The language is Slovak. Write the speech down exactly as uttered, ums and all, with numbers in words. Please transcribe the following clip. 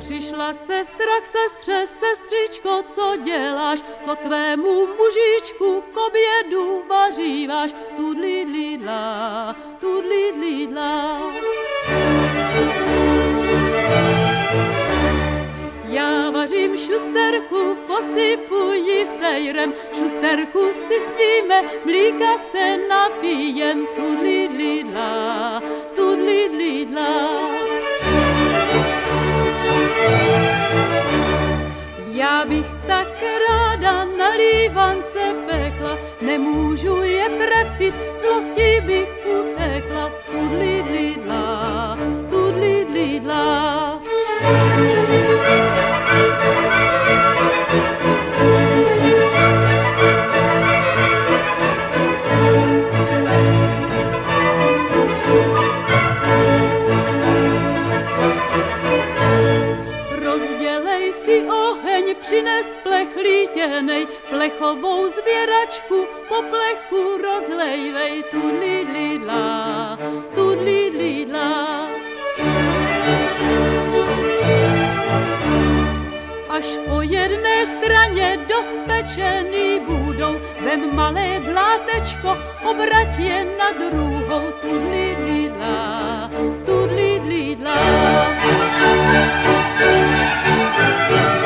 Přišla sestra k sestře, sestřičko, co děláš, co tvému mužičku k obědu vaříváš, tudlidlidla, tudlidlidla. Já vařím šusterku, posypuji sejrem, šusterku si sníme, mlíka se napijem, tudlidlidla, tudlidlidla. Já bych tak ráda na lívance pekla, nemůžu je trefit, zlosti bych utekla, tudlidlidla, tudlidlidla. Rozdělej si oheň, přines plech lítěnej, plechovou sběračku po plechu rozlejvej, tudlidlidla, tudlidlidla. Až po jedné straně dost pečený budou, vem malé dlátečko, obrať je na druhou, tudlidlidla, tudlidlidla.